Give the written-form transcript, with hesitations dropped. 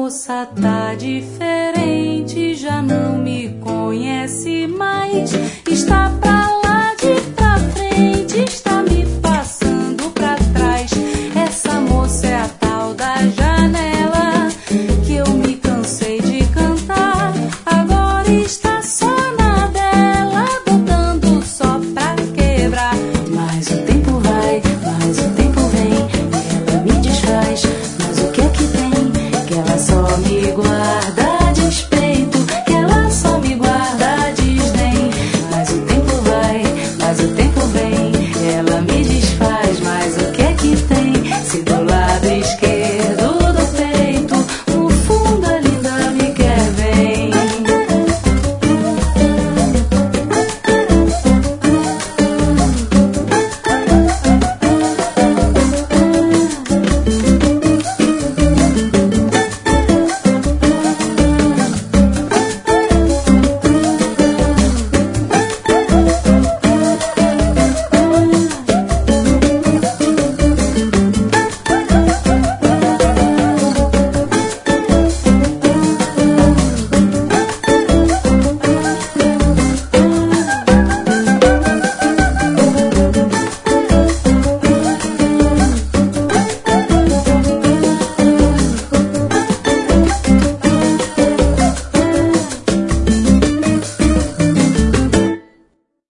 moça tá diferente, já não me conhece mais. Está pra lá de pra frente, está me passando pra trás. Essa moça é a tal da janela que eu me cansei de cantar. Agora está só na dela, botando só pra quebrar. Mas o tempo vai, mas o tempo vem, ela me desfaz. Mas o que é que tem que ela só me guarda?